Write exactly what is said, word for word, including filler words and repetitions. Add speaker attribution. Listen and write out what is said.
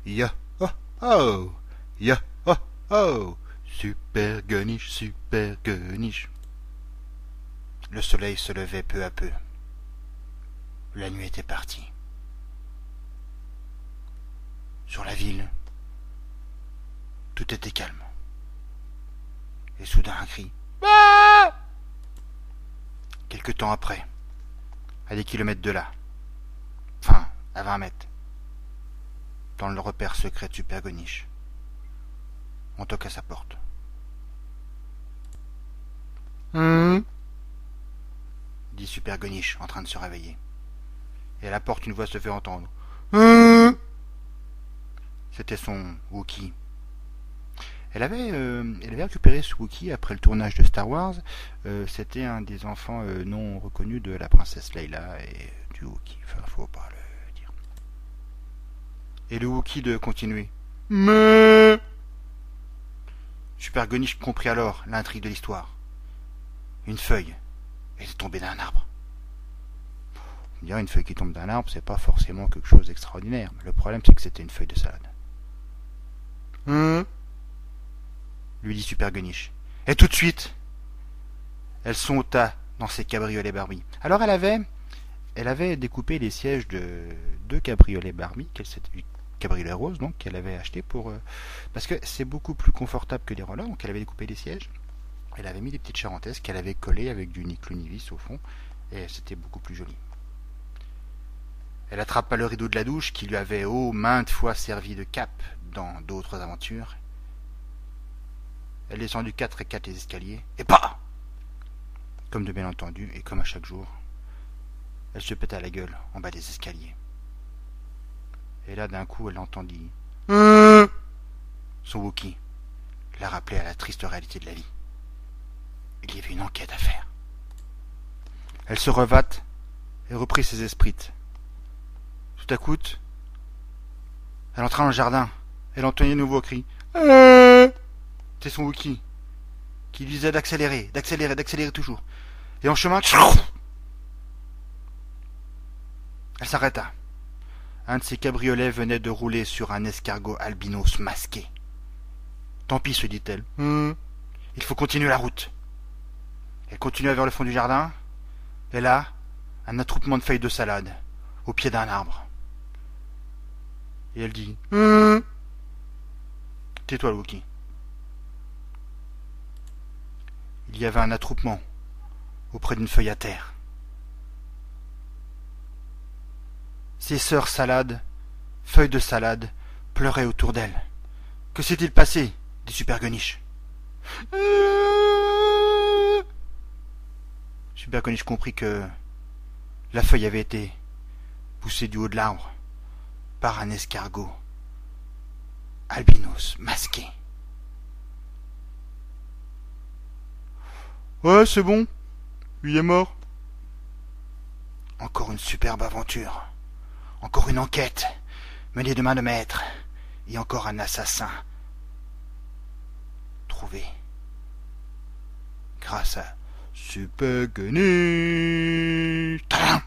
Speaker 1: Ya, oh, oh, ya, oh, oh, super gueniche, super gueniche. Le soleil se levait peu à peu. La nuit était partie. Sur la ville, tout était calme. Et soudain un cri. Ah! Quelque temps après, à des kilomètres de là, enfin, à vingt mètres, dans le repère secret de Super Goniche, on toque à sa porte. Hum, dit Super Goniche en train de se réveiller. Et à la porte, une voix se fait entendre. Hum. C'était son Wookie. Elle avait, euh, elle avait récupéré ce Wookie après le tournage de Star Wars. Euh, C'était un des enfants euh, non reconnus de la princesse Leila et du Wookie. Enfin, faut pas le dire. Et le Wookie de continuer. Mais Super Goniche comprit alors l'intrigue de l'histoire. Une feuille était tombée d'un arbre. On dirait une feuille qui tombe d'un arbre, c'est pas forcément quelque chose d'extraordinaire. Le problème, c'est que c'était une feuille de salade. Hum, lui dit Super Goniche. Et tout de suite, elle sauta dans ses cabriolets Barbie. Alors elle avait, elle avait découpé les sièges de deux cabriolets Barbie, qu'elle s'était, cabriolet rose donc, qu'elle avait acheté pour, euh, parce que c'est beaucoup plus confortable que les rollers, donc elle avait découpé les sièges. Elle avait mis des petites charentaises qu'elle avait collées avec du niclonivis au fond, et c'était beaucoup plus joli. Elle attrapa le rideau de la douche qui lui avait oh maintes fois servi de cape dans d'autres aventures. Elle descendit quatre et quatre les escaliers, et pas comme de bien entendu, et comme à chaque jour, elle se péta la gueule en bas des escaliers. Et là, d'un coup, elle entendit mmh. Son Wookie la rappelait à la triste réalité de la vie. Il y avait une enquête à faire. Elle se revint et reprit ses esprits. Tout à coup, elle entra dans le jardin. Elle entendit un nouveau cri. Euh C'est son Wookie qui lui disait d'accélérer, d'accélérer, d'accélérer toujours. Et en chemin, elle s'arrêta. Un de ses cabriolets venait de rouler sur un escargot albinos masqué. Tant pis, se dit-elle. Hum, il faut continuer la route. Elle continua vers le fond du jardin. Et là, un attroupement de feuilles de salade, au pied d'un arbre. Et elle dit hum. Tais-toi, le Wookie. Il y avait un attroupement auprès d'une feuille à terre. Ses sœurs salades, feuilles de salade, pleuraient autour d'elle. Que s'est-il passé dit Super Goniche. Super Goniche comprit que la feuille avait été poussée du haut de l'arbre par un escargot albinos masqué. Ouais, c'est bon. Il est mort. Encore une superbe aventure. Encore une enquête menée de main de maître. Et encore un assassin trouvé. Grâce à Super Goniche. Tadam!